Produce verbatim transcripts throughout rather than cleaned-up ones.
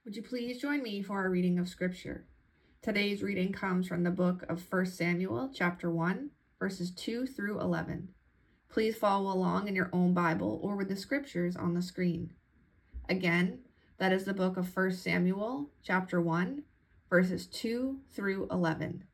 Would you please join me for our reading of Scripture? Today's reading comes from the book of First Samuel, chapter one, verses two through eleven. Please follow along in your own Bible or with the scriptures on the screen. Again, that is the book of First Samuel, chapter one, verses two through eleven.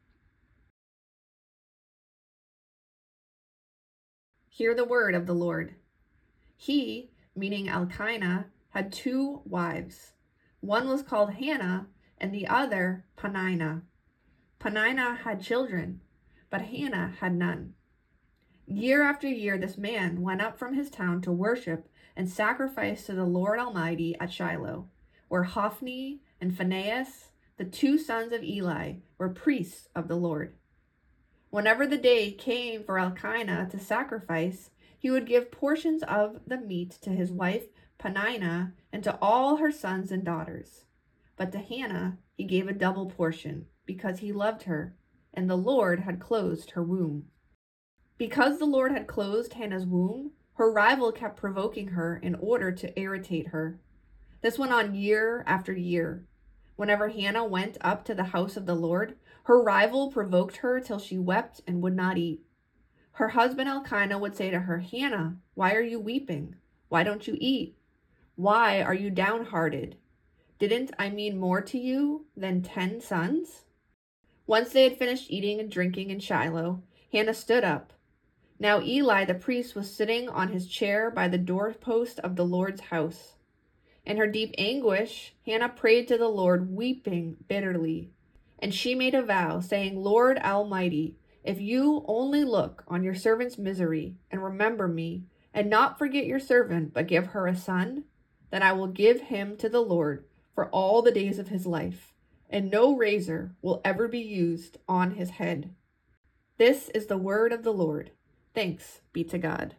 Hear the word of the Lord. He, meaning Elkanah, had two wives. One was called Hannah, and the other Peninnah. Peninnah had children, but Hannah had none. Year after year this man went up from his town to worship and sacrifice to the Lord Almighty at Shiloh, where Hophni and Phinehas, the two sons of Eli, were priests of the Lord. Whenever the day came for Elkanah to sacrifice, he would give portions of the meat to his wife Peninnah and to all her sons and daughters. But to Hannah he gave a double portion, because he loved her, and the Lord had closed her womb. Because the Lord had closed Hannah's womb, her rival kept provoking her in order to irritate her. This went on year after year. Whenever Hannah went up to the house of the Lord, her rival provoked her till she wept and would not eat. Her husband Elkanah would say to her, "Hannah, why are you weeping? Why don't you eat? Why are you downhearted? Didn't I mean more to you than ten sons?" Once they had finished eating and drinking in Shiloh, Hannah stood up. Now Eli the priest was sitting on his chair by the doorpost of the Lord's house. In her deep anguish, Hannah prayed to the Lord, weeping bitterly. And she made a vow, saying, "Lord Almighty, if you only look on your servant's misery and remember me, and not forget your servant, but give her a son, then I will give him to the Lord for all the days of his life, and no razor will ever be used on his head." This is the word of the Lord. Thanks be to God.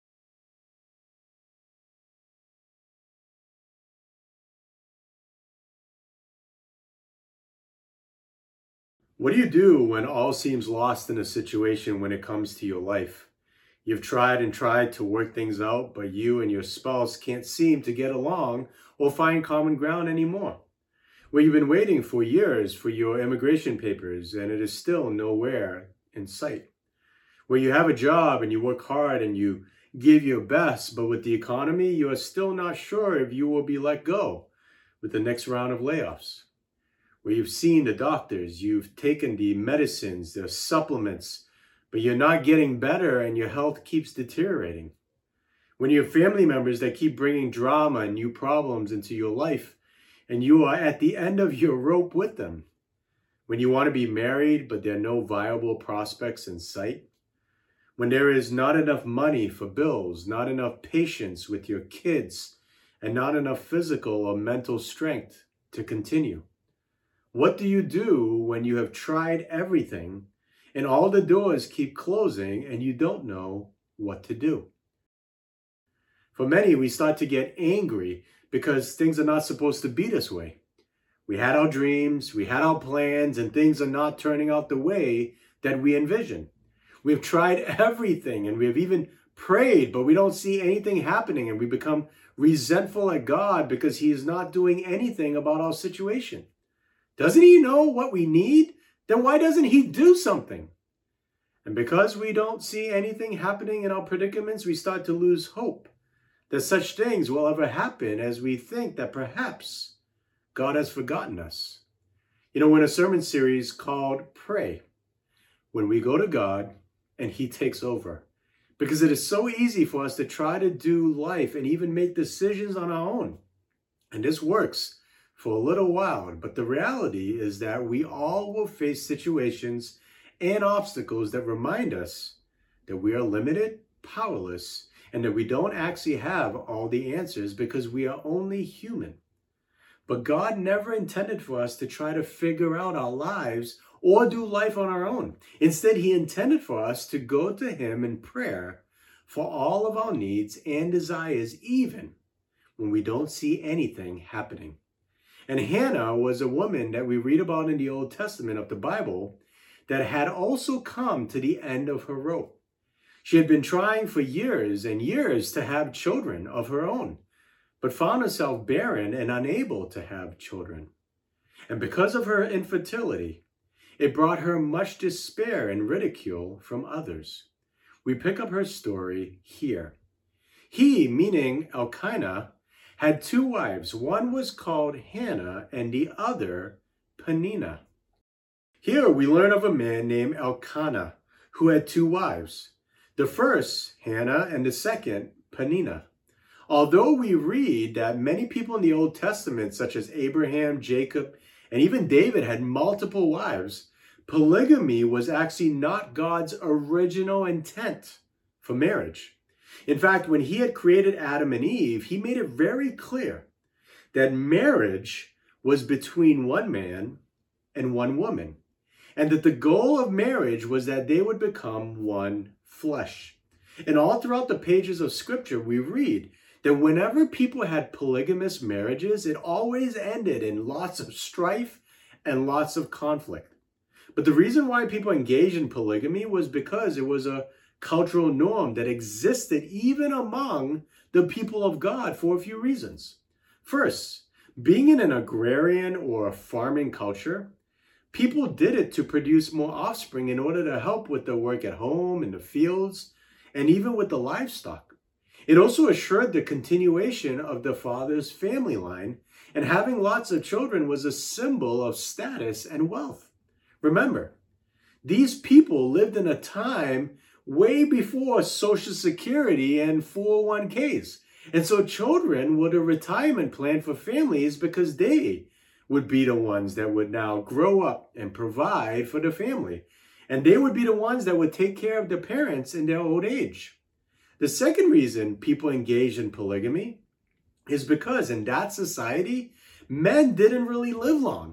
What do you do when all seems lost in a situation when it comes to your life? You've tried and tried to work things out, but you and your spouse can't seem to get along or find common ground anymore. Where you've been waiting for years for your immigration papers and it is still nowhere in sight. Where you have a job and you work hard and you give your best, but with the economy, you are still not sure if you will be let go with the next round of layoffs. Where you've seen the doctors, you've taken the medicines, the supplements, but you're not getting better and your health keeps deteriorating. When you have family members that keep bringing drama and new problems into your life, and you are at the end of your rope with them. When you want to be married, but there are no viable prospects in sight. When there is not enough money for bills, not enough patience with your kids, and not enough physical or mental strength to continue. What do you do when you have tried everything and all the doors keep closing and you don't know what to do? For many, we start to get angry because things are not supposed to be this way. We had our dreams, we had our plans, and things are not turning out the way that we envisioned. We've tried everything and we have even prayed, but we don't see anything happening, and we become resentful at God because he is not doing anything about our situation. Doesn't he know what we need? Then why doesn't he do something? And because we don't see anything happening in our predicaments, we start to lose hope that such things will ever happen, as we think that perhaps God has forgotten us. You know, we're in a sermon series called Pray, when we go to God and he takes over. Because it is so easy for us to try to do life and even make decisions on our own. And this works for a little while, but the reality is that we all will face situations and obstacles that remind us that we are limited, powerless, and that we don't actually have all the answers because we are only human. But God never intended for us to try to figure out our lives or do life on our own. Instead, he intended for us to go to him in prayer for all of our needs and desires, even when we don't see anything happening. And Hannah was a woman that we read about in the Old Testament of the Bible that had also come to the end of her rope. She had been trying for years and years to have children of her own, but found herself barren and unable to have children. And because of her infertility, it brought her much despair and ridicule from others. We pick up her story here. He, meaning Elkanah, had two wives. One was called Hannah and the other Peninnah. Here we learn of a man named Elkanah who had two wives. The first, Hannah, and the second, Peninnah. Although we read that many people in the Old Testament, such as Abraham, Jacob, and even David, had multiple wives, polygamy was actually not God's original intent for marriage. In fact, when he had created Adam and Eve, he made it very clear that marriage was between one man and one woman, and that the goal of marriage was that they would become one flesh. And all throughout the pages of Scripture, we read that whenever people had polygamous marriages, it always ended in lots of strife and lots of conflict. But the reason why people engaged in polygamy was because it was a cultural norm that existed even among the people of God for a few reasons. First, being in an agrarian or farming culture, people did it to produce more offspring in order to help with the work at home, in the fields, and even with the livestock. It also assured the continuation of the father's family line, and having lots of children was a symbol of status and wealth. Remember, these people lived in a time way before Social Security and four oh one k's. And so children were the retirement plan for families because they would be the ones that would now grow up and provide for the family. And they would be the ones that would take care of their parents in their old age. The second reason people engaged in polygamy is because in that society, men didn't really live long.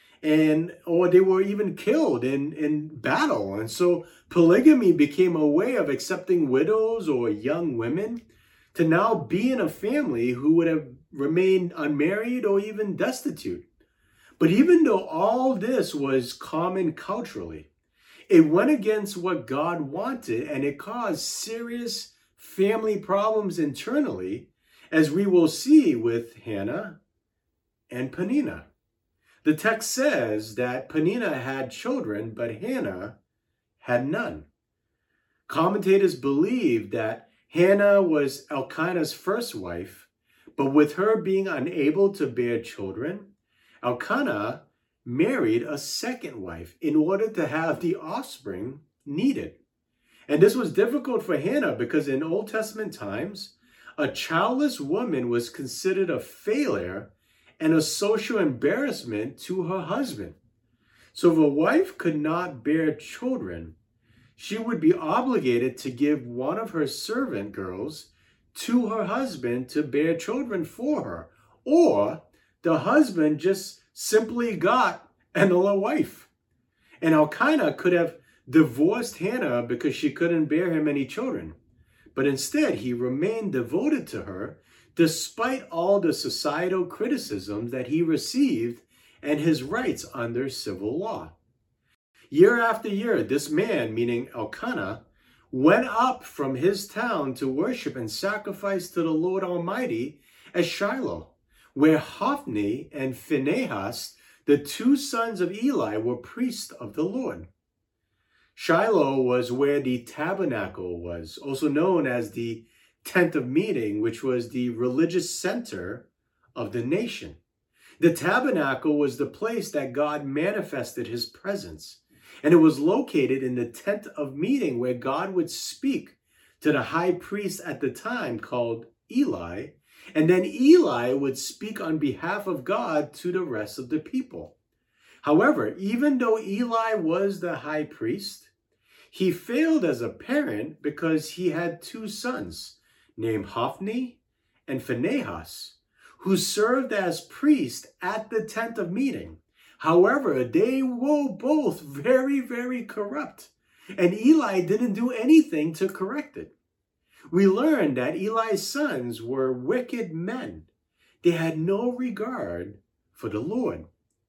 And or they were even killed in, in battle. And so polygamy became a way of accepting widows or young women to now be in a family who would have remained unmarried or even destitute. But even though all this was common culturally, it went against what God wanted, and it caused serious family problems internally, as we will see with Hannah and Peninnah. The text says that Peninnah had children, but Hannah had none. Commentators believe that Hannah was Elkanah's first wife, but with her being unable to bear children, Elkanah married a second wife in order to have the offspring needed. And this was difficult for Hannah because in Old Testament times, a childless woman was considered a failure and a social embarrassment to her husband. So if a wife could not bear children, she would be obligated to give one of her servant girls to her husband to bear children for her, or the husband just simply got another wife. And Elkanah could have divorced Hannah because she couldn't bear him any children. But instead, he remained devoted to her despite all the societal criticism that he received and his rights under civil law. Year after year, this man, meaning Elkanah, went up from his town to worship and sacrifice to the Lord Almighty at Shiloh, where Hophni and Phinehas, the two sons of Eli, were priests of the Lord. Shiloh was where the tabernacle was, also known as the tent of meeting, which was the religious center of the nation. The tabernacle was the place that God manifested his presence, and it was located in the tent of meeting where God would speak to the high priest at the time called Eli, and then Eli would speak on behalf of God to the rest of the people. However, even though Eli was the high priest, he failed as a parent because he had two sons named Hophni and Phinehas, who served as priests at the tent of meeting. However, they were both very, very corrupt, and Eli didn't do anything to correct it. We learn that Eli's sons were wicked men. They had no regard for the Lord.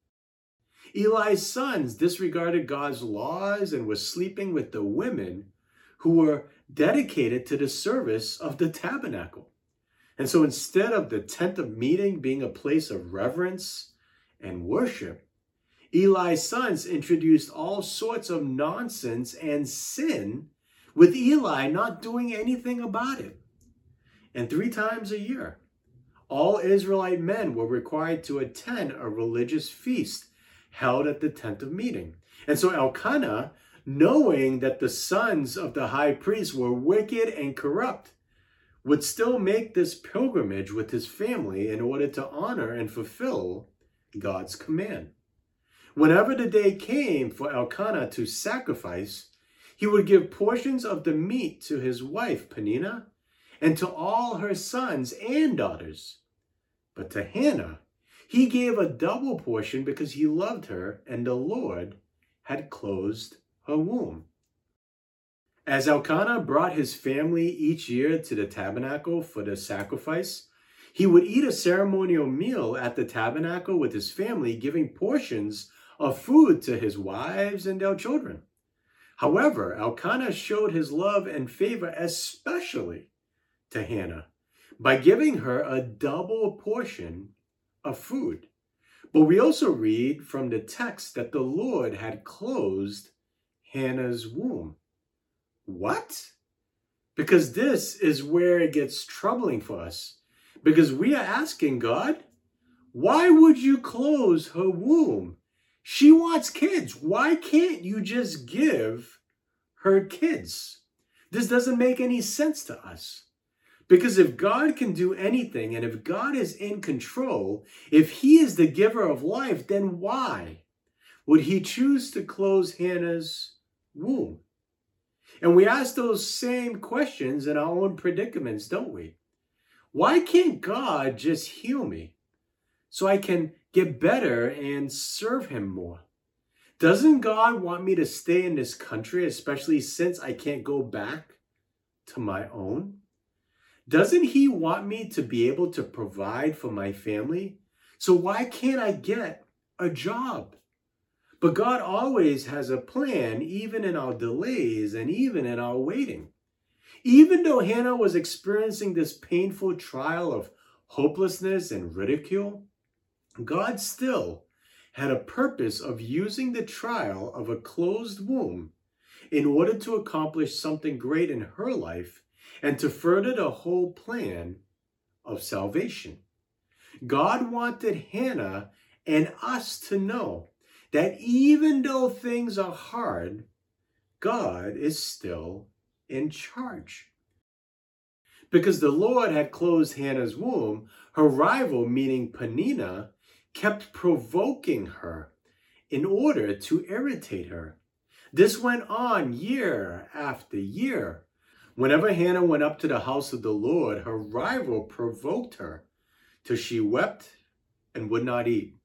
Eli's sons disregarded God's laws and were sleeping with the women who were dedicated to the service of the tabernacle. And so instead of the tent of meeting being a place of reverence and worship, Eli's sons introduced all sorts of nonsense and sin, with Eli not doing anything about it. And three times a year, all Israelite men were required to attend a religious feast held at the tent of meeting. And so Elkanah, knowing that the sons of the high priest were wicked and corrupt, would still make this pilgrimage with his family in order to honor and fulfill God's command. Whenever the day came for Elkanah to sacrifice, he would give portions of the meat to his wife Peninnah and to all her sons and daughters. But to Hannah, he gave a double portion because he loved her and the Lord had closed her womb. As Elkanah brought his family each year to the tabernacle for the sacrifice, he would eat a ceremonial meal at the tabernacle with his family, giving portions of food to his wives and their children. However, Elkanah showed his love and favor especially to Hannah by giving her a double portion of food. But we also read from the text that the Lord had closed Hannah's womb. What? Because this is where it gets troubling for us. Because we are asking God, why would you close her womb? She wants kids. Why can't you just give her kids? This doesn't make any sense to us. Because if God can do anything, and if God is in control, if he is the giver of life, then why would he choose to close Hannah's womb? And we ask those same questions in our own predicaments, don't we? Why can't God just heal me so I can get better and serve him more? Doesn't God want me to stay in this country, especially since I can't go back to my own? Doesn't he want me to be able to provide for my family? So why can't I get a job? But God always has a plan, even in our delays and even in our waiting. Even though Hannah was experiencing this painful trial of hopelessness and ridicule, God still had a purpose of using the trial of a closed womb in order to accomplish something great in her life and to further the whole plan of salvation. God wanted Hannah and us to know that even though things are hard, God is still in charge. Because the Lord had closed Hannah's womb, her rival, meaning Peninnah, kept provoking her in order to irritate her. This went on year after year. Whenever Hannah went up to the house of the Lord, her rival provoked her till she wept and would not eat.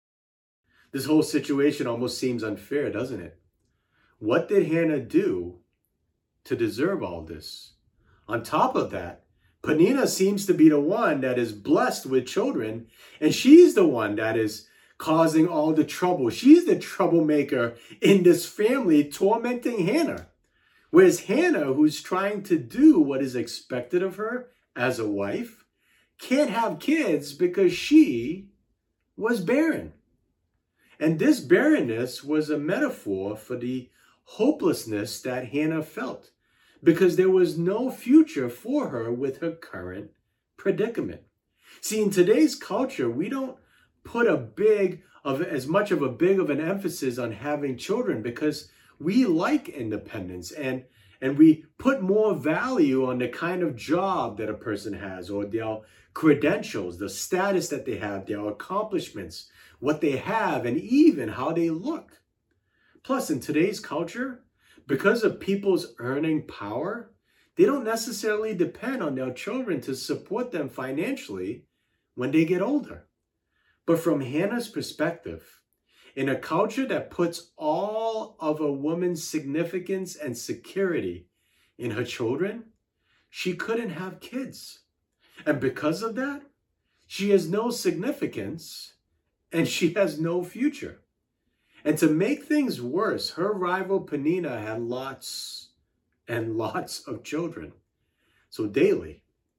This whole situation almost seems unfair, doesn't it? What did Hannah do to deserve all this? On top of that, Peninnah seems to be the one that is blessed with children, and she's the one that is causing all the trouble. She's the troublemaker in this family, tormenting Hannah. Whereas Hannah, who's trying to do what is expected of her as a wife, can't have kids because she was barren. And this barrenness was a metaphor for the hopelessness that Hannah felt, because there was no future for her with her current predicament. See, in today's culture, we don't put a big of as much of a big of an emphasis on having children because we like independence, and and we put more value on the kind of job that a person has, or their credentials, the status that they have, their accomplishments, what they have, and even how they look. Plus, in today's culture, because of people's earning power, they don't necessarily depend on their children to support them financially when they get older. But from Hannah's perspective, in a culture that puts all of a woman's significance and security in her children, she couldn't have kids. And because of that, she has no significance and she has no future. And to make things worse, her rival Peninnah had lots and lots of children. So daily,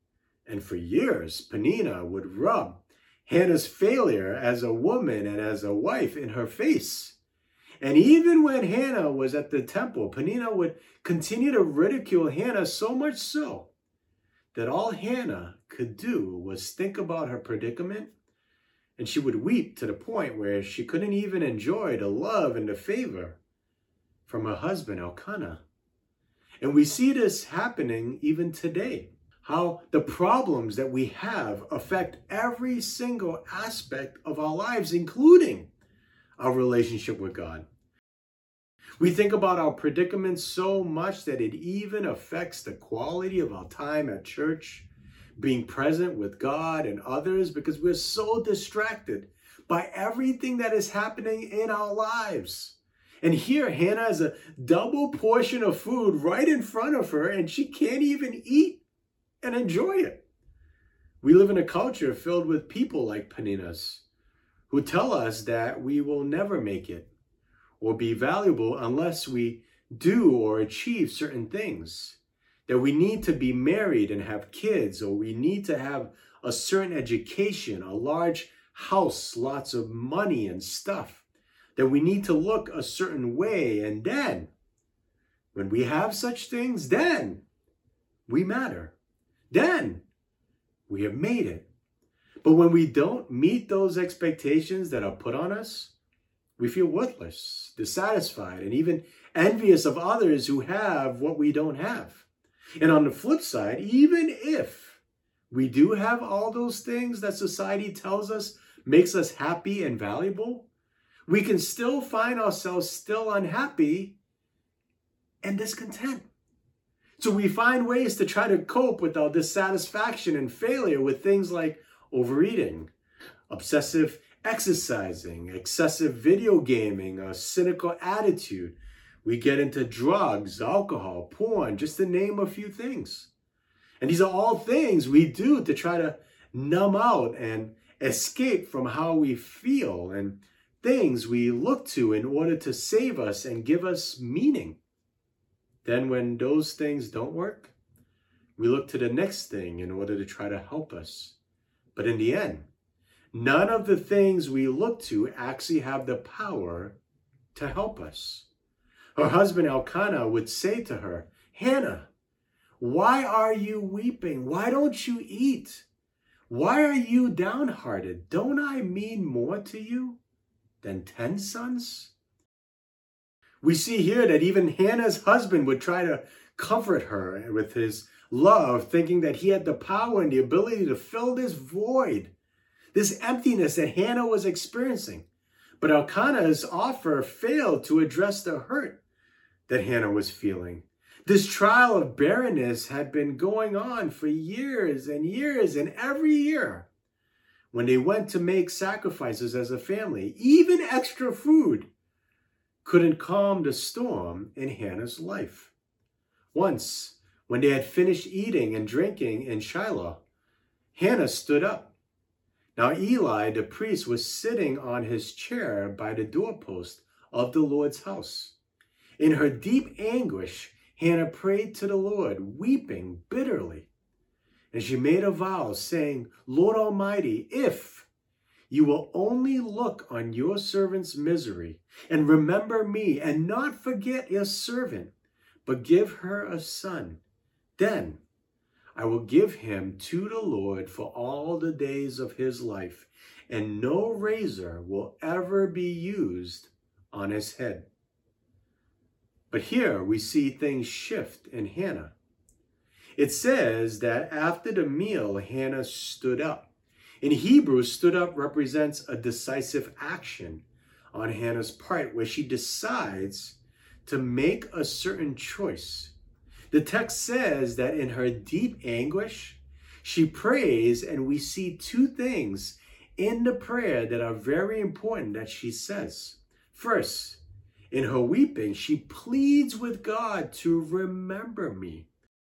And for years, Peninnah would rub Hannah's failure as a woman and as a wife in her face. And even when Hannah was at the temple, Peninnah would continue to ridicule Hannah, so much so that all Hannah could do was think about her predicament, and she would weep to the point where she couldn't even enjoy the love and the favor from her husband, Elkanah. And we see this happening even today, how the problems that we have affect every single aspect of our lives, including our relationship with God. We think about our predicaments so much that it even affects the quality of our time at church, being present with God and others, because we're so distracted by everything that is happening in our lives. And here, Hannah has a double portion of food right in front of her, and she can't even eat and enjoy it. We live in a culture filled with people like Peninnah's, who tell us that we will never make it or be valuable unless we do or achieve certain things, that we need to be married and have kids, or we need to have a certain education, a large house, lots of money and stuff, that we need to look a certain way, and then when we have such things, then we matter. Then we have made it. But when we don't meet those expectations that are put on us, we feel worthless, dissatisfied, and even envious of others who have what we don't have. And on the flip side, even if we do have all those things that society tells us makes us happy and valuable, we can still find ourselves still unhappy and discontent. So we find ways to try to cope with our dissatisfaction and failure with things like overeating, obsessive exercising, excessive video gaming, a cynical attitude. We get into drugs, alcohol, porn, just to name a few things. And these are all things we do to try to numb out and escape from how we feel, and things we look to in order to save us and give us meaning. Then when those things don't work, we look to the next thing in order to try to help us. But in the end, none of the things we look to actually have the power to help us. Her husband Elkanah would say to her, "Hannah, why are you weeping? Why don't you eat? Why are you downhearted? Don't I mean more to you than ten sons?" We see here that even Hannah's husband would try to comfort her with his love, thinking that he had the power and the ability to fill this void, this emptiness that Hannah was experiencing. But Elkanah's offer failed to address the hurt that Hannah was feeling. This trial of barrenness had been going on for years and years, and every year when they went to make sacrifices as a family, even extra food couldn't calm the storm in Hannah's life. Once, when they had finished eating and drinking in Shiloh, Hannah stood up. Now Eli, the priest, was sitting on his chair by the doorpost of the Lord's house. In her deep anguish, Hannah prayed to the Lord, weeping bitterly. And she made a vow, saying, "Lord Almighty, if you will only look on your servant's misery and remember me and not forget your servant, but give her a son, then I will give him to the Lord for all the days of his life, and no razor will ever be used on his head." But here we see things shift in Hannah. It says that after the meal, Hannah stood up. In Hebrew, stood up represents a decisive action on Hannah's part, where she decides to make a certain choice. The text says that in her deep anguish, she prays, and we see two things in the prayer that are very important that she says. First, in her weeping, she pleads with God to remember me.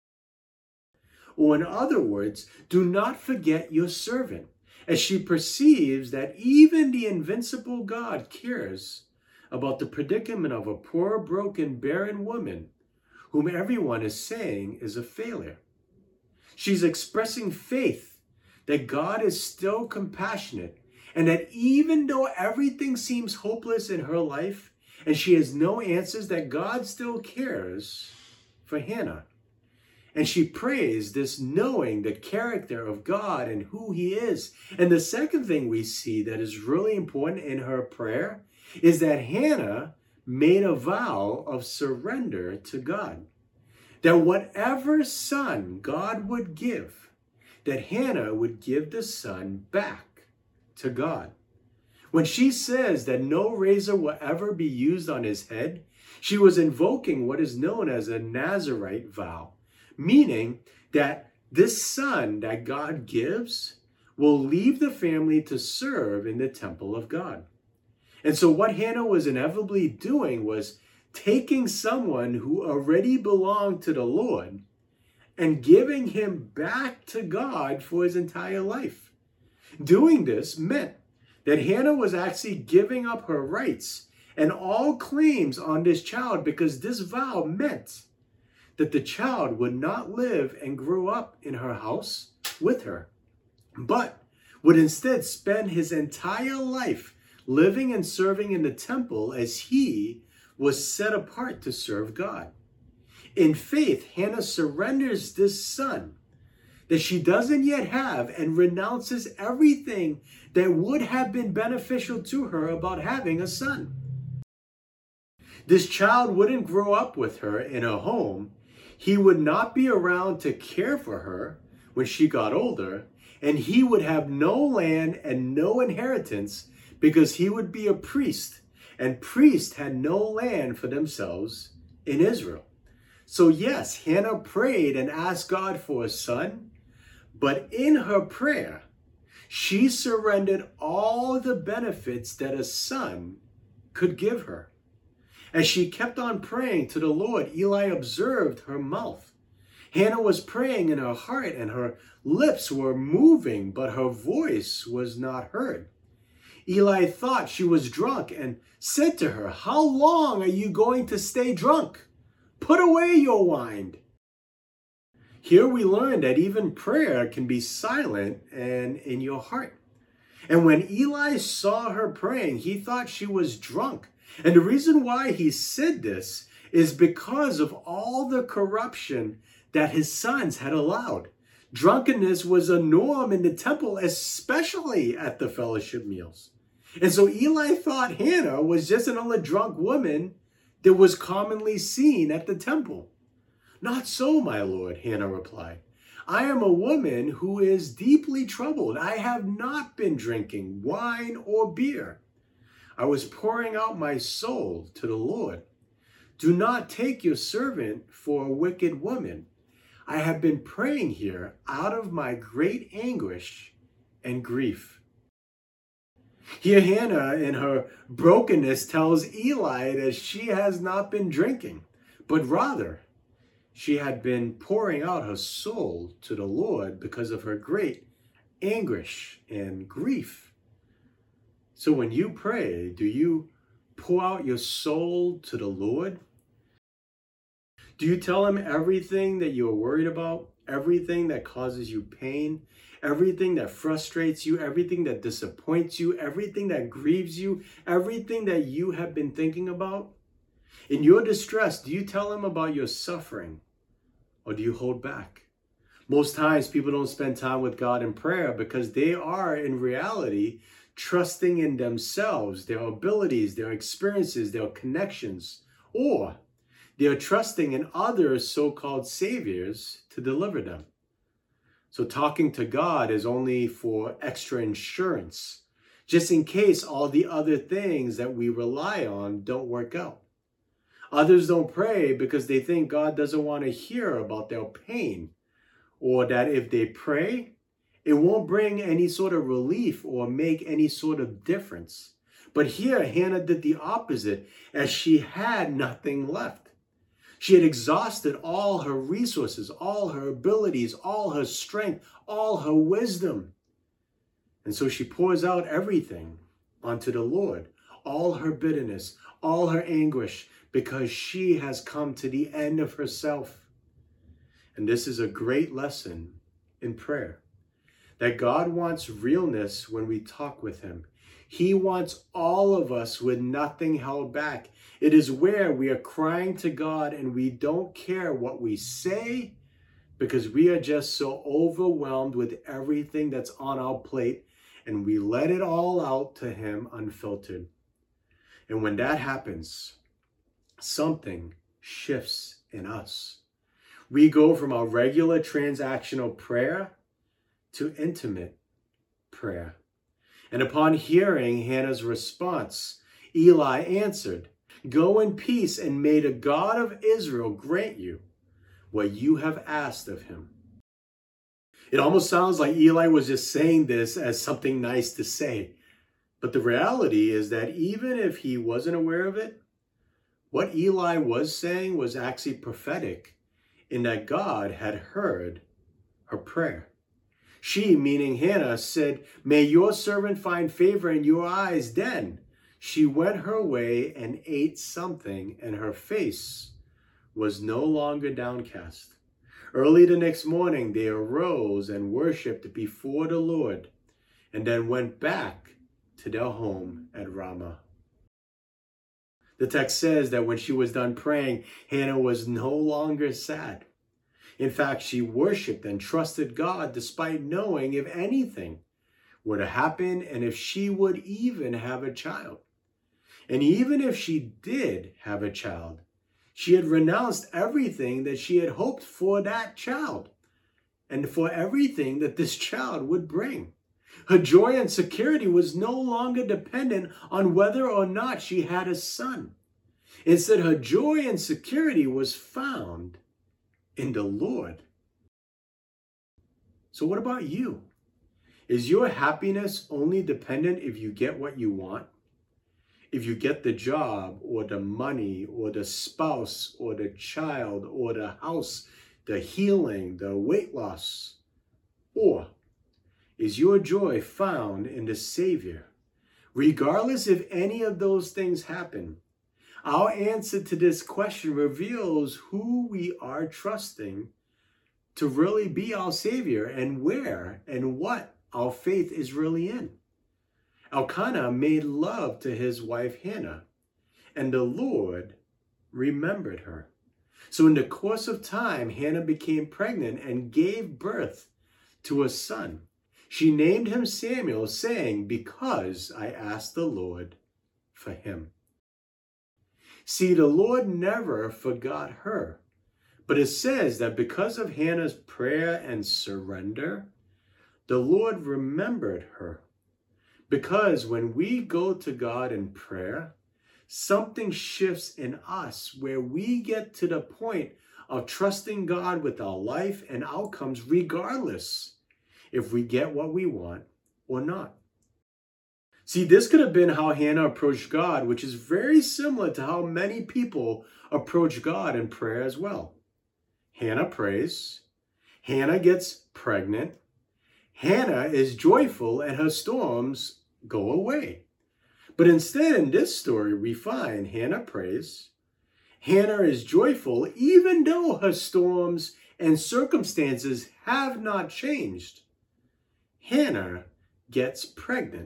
Or in other words, do not forget your servant, as she perceives that even the invincible God cares about the predicament of a poor, broken, barren woman whom everyone is saying is a failure. She's expressing faith that God is still compassionate, and that even though everything seems hopeless in her life and she has no answers, that God still cares for Hannah. And she prays this knowing the character of God and who He is. And the second thing we see that is really important in her prayer is that Hannah made a vow of surrender to God. That whatever son God would give, that Hannah would give the son back to God. When she says that no razor will ever be used on his head, she was invoking what is known as a Nazirite vow, meaning that this son that God gives will leave the family to serve in the temple of God. And so what Hannah was inevitably doing was taking someone who already belonged to the Lord and giving him back to God for his entire life. Doing this meant that Hannah was actually giving up her rights and all claims on this child, because this vow meant that the child would not live and grow up in her house with her, but would instead spend his entire life living and serving in the temple as he was set apart to serve God. In faith, Hannah surrenders this son that she doesn't yet have and renounces everything that would have been beneficial to her about having a son. This child wouldn't grow up with her in a home. He would not be around to care for her when she got older, and he would have no land and no inheritance because he would be a priest, and priests had no land for themselves in Israel. So yes, Hannah prayed and asked God for a son, but in her prayer, she surrendered all the benefits that a son could give her. As she kept on praying to the Lord, Eli observed her mouth. Hannah was praying in her heart, and her lips were moving, but her voice was not heard. Eli thought she was drunk and said to her, "How long are you going to stay drunk? Put away your wine." Here we learn that even prayer can be silent and in your heart. And when Eli saw her praying, he thought she was drunk. And the reason why he said this is because of all the corruption that his sons had allowed. Drunkenness was a norm in the temple, especially at the fellowship meals. And so Eli thought Hannah was just another drunk woman that was commonly seen at the temple. "Not so, my lord," Hannah replied. "I am a woman who is deeply troubled. I have not been drinking wine or beer. I was pouring out my soul to the Lord. Do not take your servant for a wicked woman. I have been praying here out of my great anguish and grief." Here Hannah, in her brokenness, tells Eli that she has not been drinking, but rather she had been pouring out her soul to the Lord because of her great anguish and grief. So when you pray, do you pour out your soul to the Lord? Do you tell him everything that you're worried about, everything that causes you pain, everything that frustrates you, everything that disappoints you, everything that grieves you, everything that you have been thinking about? In your distress, do you tell him about your suffering, or do you hold back? Most times people don't spend time with God in prayer because they are in reality trusting in themselves, their abilities, their experiences, their connections, or they're trusting in other so-called saviors to deliver them. So talking to God is only for extra insurance, just in case all the other things that we rely on don't work out. Others don't pray because they think God doesn't want to hear about their pain, or that if they pray, it won't bring any sort of relief or make any sort of difference. But here, Hannah did the opposite, as she had nothing left. She had exhausted all her resources, all her abilities, all her strength, all her wisdom. And so she pours out everything onto the Lord, all her bitterness, all her anguish, because she has come to the end of herself. And this is a great lesson in prayer. That God wants realness when we talk with him. He wants all of us with nothing held back. It is where we are crying to God and we don't care what we say because we are just so overwhelmed with everything that's on our plate and we let it all out to him unfiltered. And when that happens, something shifts in us. We go from our regular transactional prayer to intimate prayer. And upon hearing Hannah's response, Eli answered, "Go in peace, and may the God of Israel grant you what you have asked of him." It almost sounds like Eli was just saying this as something nice to say. But the reality is that even if he wasn't aware of it, what Eli was saying was actually prophetic in that God had heard her prayer. She, meaning Hannah, said, "May your servant find favor in your eyes." Then she went her way and ate something, and her face was no longer downcast. Early the next morning, they arose and worshipped before the Lord, and then went back to their home at Ramah. The text says that when she was done praying, Hannah was no longer sad. In fact, she worshiped and trusted God despite knowing if anything were to happen and if she would even have a child. And even if she did have a child, she had renounced everything that she had hoped for that child and for everything that this child would bring. Her joy and security was no longer dependent on whether or not she had a son. Instead, her joy and security was found in the Lord. So what about you? Is your happiness only dependent if you get what you want? If you get the job or the money or the spouse or the child or the house, the healing, the weight loss? Or is your joy found in the Savior? Regardless if any of those things happen, our answer to this question reveals who we are trusting to really be our Savior and where and what our faith is really in. Elkanah made love to his wife Hannah, and the Lord remembered her. So in the course of time, Hannah became pregnant and gave birth to a son. She named him Samuel, saying, "Because I asked the Lord for him." See, the Lord never forgot her. But it says that because of Hannah's prayer and surrender, the Lord remembered her. Because when we go to God in prayer, something shifts in us where we get to the point of trusting God with our life and outcomes regardless if we get what we want or not. See, this could have been how Hannah approached God, which is very similar to how many people approach God in prayer as well. Hannah prays. Hannah gets pregnant. Hannah is joyful and her storms go away. But instead, in this story, we find Hannah prays. Hannah is joyful even though her storms and circumstances have not changed. Hannah gets pregnant.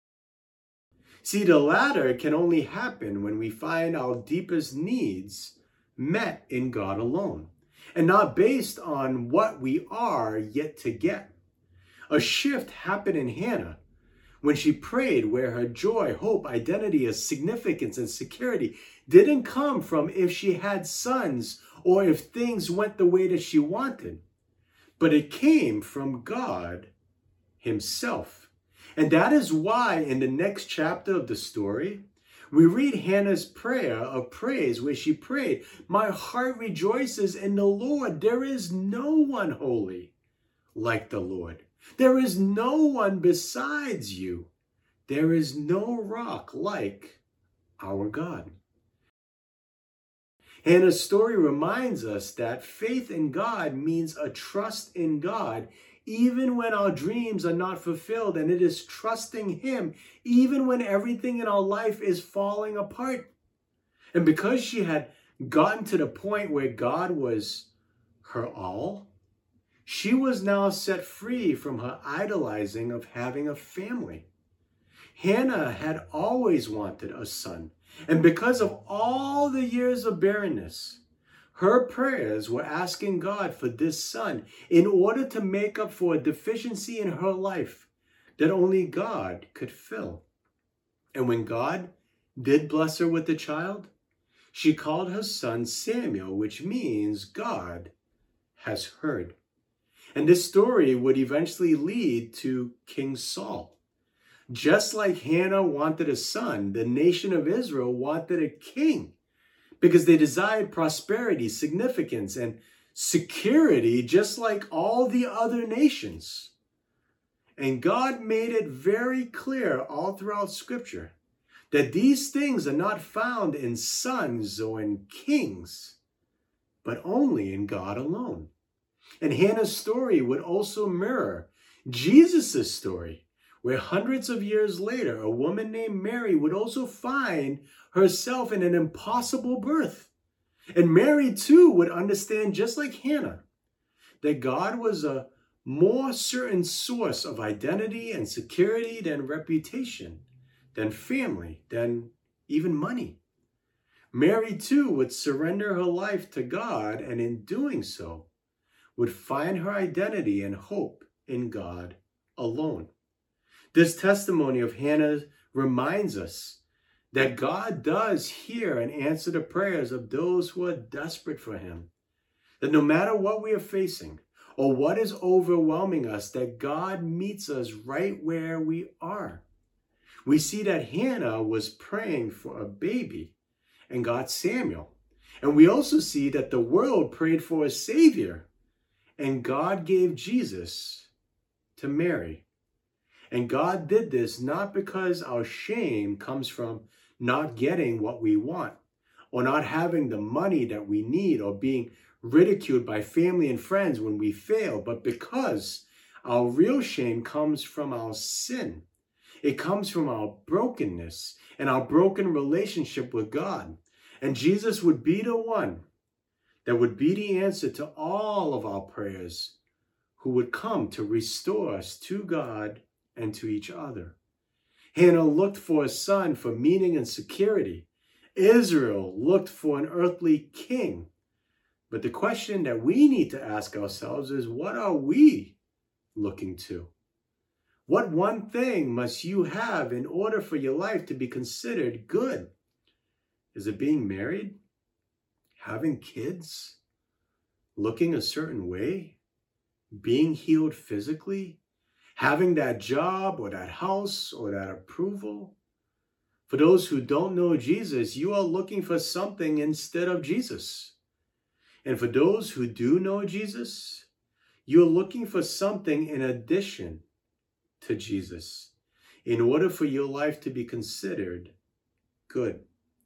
See, the latter can only happen when we find our deepest needs met in God alone, and not based on what we are yet to get. A shift happened in Hannah when she prayed where her joy, hope, identity, significance, and security didn't come from if she had sons or if things went the way that she wanted, but it came from God himself. And that is why in the next chapter of the story, we read Hannah's prayer of praise where she prayed, "My heart rejoices in the Lord. There is no one holy like the Lord. There is no one besides you. There is no rock like our God." Hannah's story reminds us that faith in God means a trust in God even when our dreams are not fulfilled, and it is trusting him even when everything in our life is falling apart. And because she had gotten to the point where God was her all, She was now set free from her idolizing of having a family. Hannah had always wanted a son, and because of all the years of barrenness, her prayers were asking God for this son in order to make up for a deficiency in her life that only God could fill. And when God did bless her with the child, she called her son Samuel, which means God has heard. And this story would eventually lead to King Saul. Just like Hannah wanted a son, the nation of Israel wanted a king because they desired prosperity, significance, and security just like all the other nations. And God made it very clear all throughout Scripture that these things are not found in sons or in kings, but only in God alone. And Hannah's story would also mirror Jesus' story, where hundreds of years later, a woman named Mary would also find herself in an impossible birth. And Mary, too, would understand, just like Hannah, that God was a more certain source of identity and security than reputation, than family, than even money. Mary, too, would surrender her life to God, and in doing so, would find her identity and hope in God alone. This testimony of Hannah reminds us that God does hear and answer the prayers of those who are desperate for him. That no matter what we are facing or what is overwhelming us, that God meets us right where we are. We see that Hannah was praying for a baby and got Samuel. And we also see that the world prayed for a Savior, and God gave Jesus to Mary. And God did this not because our shame comes from not getting what we want, or not having the money that we need, or being ridiculed by family and friends when we fail, but because our real shame comes from our sin. It comes from our brokenness and our broken relationship with God. And Jesus would be the one that would be the answer to all of our prayers, who would come to restore us to God and to each other. Hannah looked for a son for meaning and security. Israel looked for an earthly king. But the question that we need to ask ourselves is, what are we looking to? What one thing must you have in order for your life to be considered good? Is it being married? Having kids? Looking a certain way? Being healed physically? Having that job or that house or that approval? For those who don't know Jesus, you are looking for something instead of Jesus. And for those who do know Jesus, you're looking for something in addition to Jesus in order for your life to be considered good.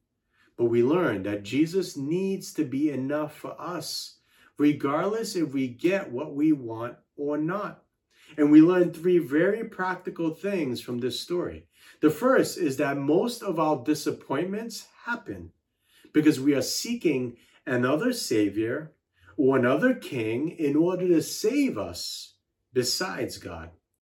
But we learn that Jesus needs to be enough for us, regardless if we get what we want or not. And we learn three very practical things from this story. The first is that most of our disappointments happen because we are seeking another savior or another king in order to save us besides God.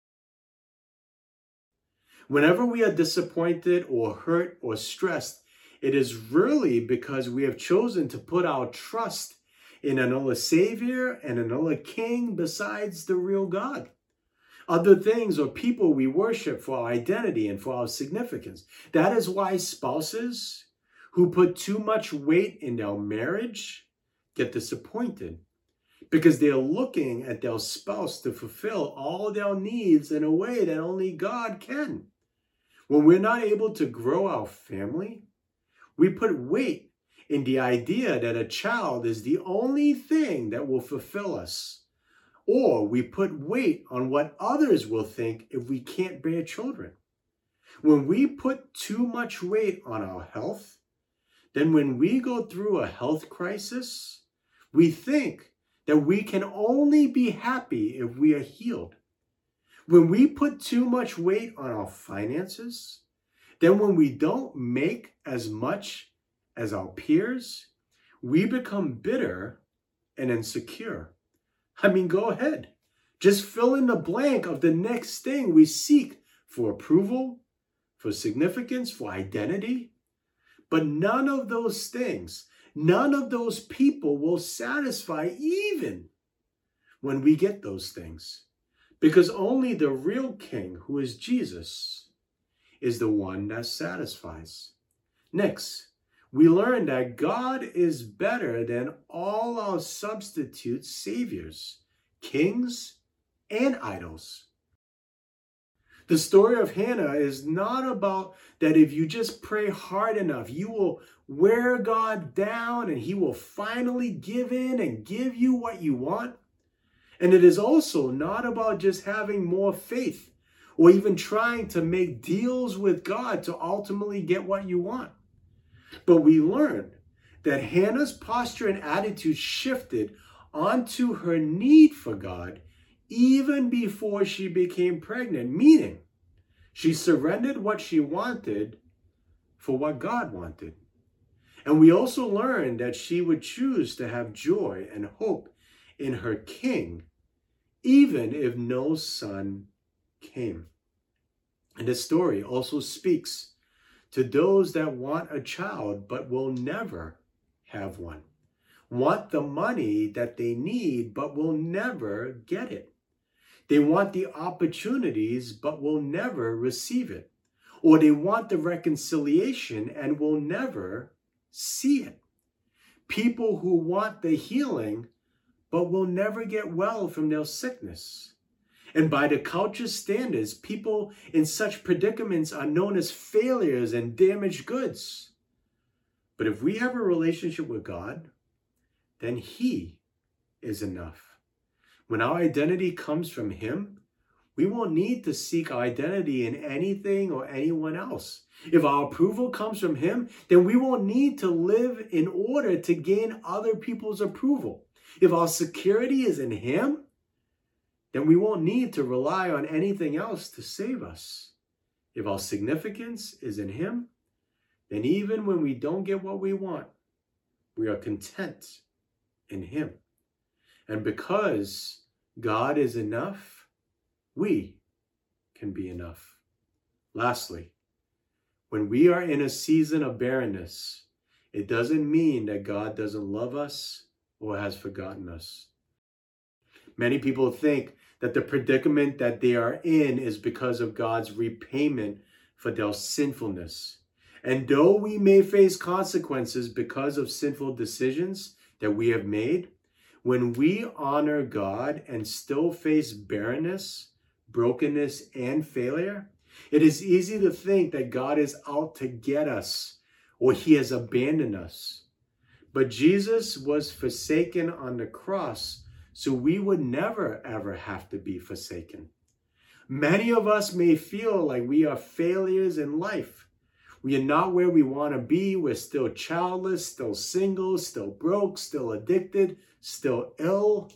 Whenever we are disappointed or hurt or stressed, it is really because we have chosen to put our trust in another savior and another king besides the real God. Other things or people we worship for our identity and for our significance. That is why spouses who put too much weight in their marriage get disappointed, because they are looking at their spouse to fulfill all their needs in a way that only God can. When we're not able to grow our family, we put weight in the idea that a child is the only thing that will fulfill us. Or we put weight on what others will think if we can't bear children. When we put too much weight on our health, then when we go through a health crisis, we think that we can only be happy if we are healed. When we put too much weight on our finances, then when we don't make as much as our peers, we become bitter and insecure. I mean, go ahead. Just fill in the blank of the next thing we seek for approval, for significance, for identity. But none of those things, none of those people will satisfy even when we get those things. Because only the real king, who is Jesus, is the one that satisfies. Next, we learn that God is better than all our substitute saviors, kings, and idols. The story of Hannah is not about that if you just pray hard enough, you will wear God down and he will finally give in and give you what you want. And it is also not about just having more faith or even trying to make deals with God to ultimately get what you want. But we learn that Hannah's posture and attitude shifted onto her need for God even before she became pregnant, meaning she surrendered what she wanted for what God wanted. And we also learned that she would choose to have joy and hope in her king, even if no son came. And this story also speaks to those that want a child but will never have one, want the money that they need but will never get it. They want the opportunities but will never receive it. Or they want the reconciliation and will never see it. People who want the healing but will never get well from their sickness. And by the culture's standards, people in such predicaments are known as failures and damaged goods. But if we have a relationship with God, then he is enough. When our identity comes from him, we won't need to seek our identity in anything or anyone else. If our approval comes from him, then we won't need to live in order to gain other people's approval. If our security is in him, then we won't need to rely on anything else to save us. If our significance is in him, then even when we don't get what we want, we are content in him. And because God is enough, we can be enough. Lastly, when we are in a season of barrenness, it doesn't mean that God doesn't love us or has forgotten us. Many people think that the predicament that they are in is because of God's repayment for their sinfulness. And though we may face consequences because of sinful decisions that we have made, when we honor God and still face barrenness, brokenness, and failure, it is easy to think that God is out to get us or he has abandoned us. But Jesus was forsaken on the cross so we would never, ever have to be forsaken. Many of us may feel like we are failures in life. We are not where we want to be. We're still childless, still single, still broke, still addicted, still ill.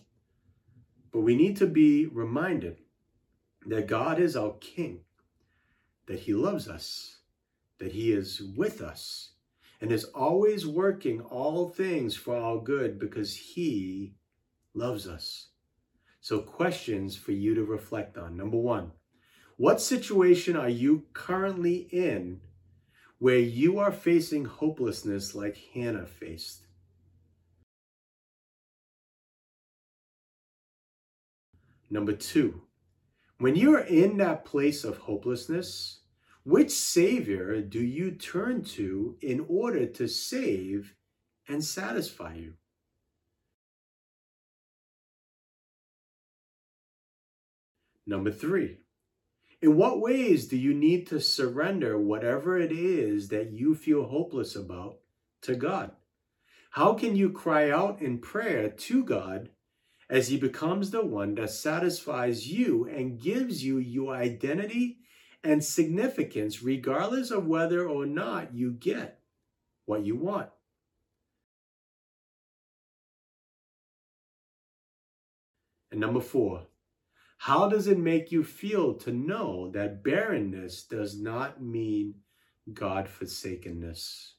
But we need to be reminded that God is our King, that he loves us, that he is with us, and is always working all things for our good because he loves us. So questions for you to reflect on. Number one, what situation are you currently in where you are facing hopelessness like Hannah faced? Number two, when you're in that place of hopelessness, which Savior do you turn to in order to save and satisfy you? Number three, in what ways do you need to surrender whatever it is that you feel hopeless about to God? How can you cry out in prayer to God as he becomes the one that satisfies you and gives you your identity and significance, regardless of whether or not you get what you want? And number four, how does it make you feel to know that barrenness does not mean God-forsakenness?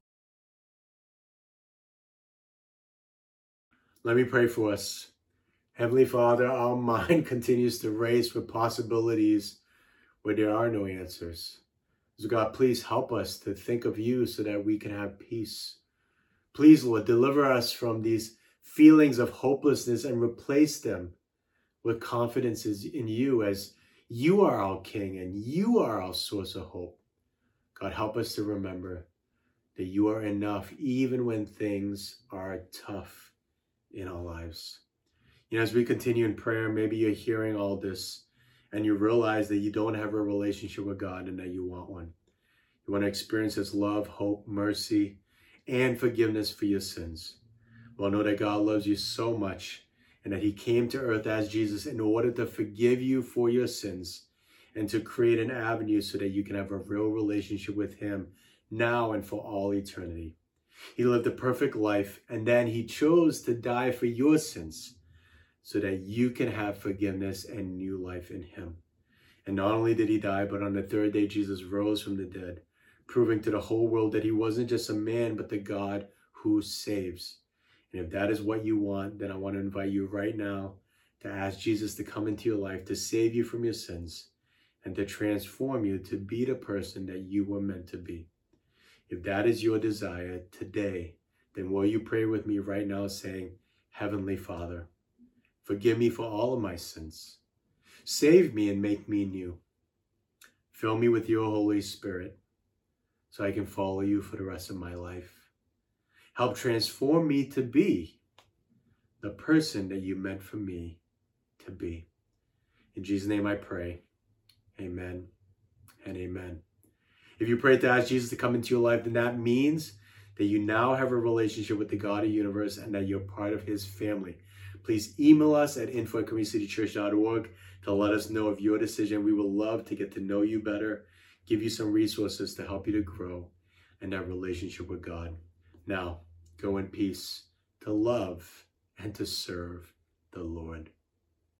Let me pray for us. Heavenly Father, our mind continues to race with possibilities where there are no answers. So God, please help us to think of you so that we can have peace. Please, Lord, deliver us from these feelings of hopelessness and replace them with confidence in you, as you are our King and you are our source of hope. God, help us to remember that you are enough even when things are tough in our lives. You know, as we continue in prayer, maybe you're hearing all this and you realize that you don't have a relationship with God and that you want one. You want to experience His love, hope, mercy, and forgiveness for your sins. Well, know that God loves you so much and that He came to earth as Jesus in order to forgive you for your sins and to create an avenue so that you can have a real relationship with Him now and for all eternity. He lived a perfect life, and then He chose to die for your sins so that you can have forgiveness and new life in Him. And not only did He die, but on the third day, Jesus rose from the dead, proving to the whole world that He wasn't just a man, but the God who saves. And if that is what you want, then I want to invite you right now to ask Jesus to come into your life, to save you from your sins, and to transform you to be the person that you were meant to be. If that is your desire today, then will you pray with me right now saying, Heavenly Father, forgive me for all of my sins. Save me and make me new. Fill me with your Holy Spirit so I can follow you for the rest of my life. Help transform me to be the person that you meant for me to be. In Jesus' name I pray. Amen and amen. If you pray to ask Jesus to come into your life, then that means that you now have a relationship with the God of the universe and that you're part of His family. Please email us at info at community city church dot org to let us know of your decision. We would love to get to know you better, give you some resources to help you to grow in that relationship with God. Now, go in peace to love and to serve the Lord.